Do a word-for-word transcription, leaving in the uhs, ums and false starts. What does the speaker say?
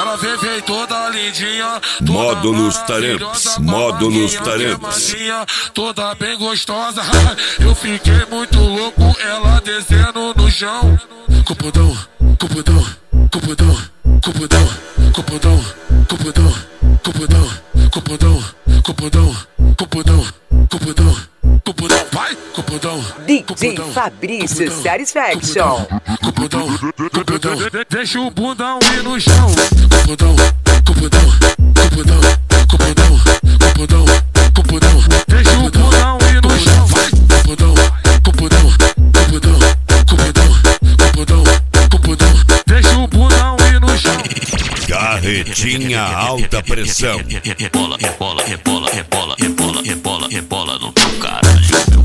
Ela vem, vem toda lindinha, toda Módulos Taramps, Módulos Taramps. Toda bem gostosa. Eu fiquei muito louco, ela descendo no chão. Cupudão, cupudão, cupudão, cupudão, cupudão, cupudão, cupudão, cupudão, cupudão, cupudão, cupudão, cupudão, vai, cupudão. D J Fabrício Satisfaction. Cupudão, cupudão, deixa o bundão ir no chão. Cupudão, cupudão, cupudão, cupudão, cupudão, cupudão, deixa o bundão ir no chão. Vai, cupudão, cupudão, cupudão, cupudão, cupudão, cupudão, deixa o bundão ir no chão. Carretinha alta pressão. Rebola, rebola, rebola, rebola, rebola, rebola, rebola no teu caralho.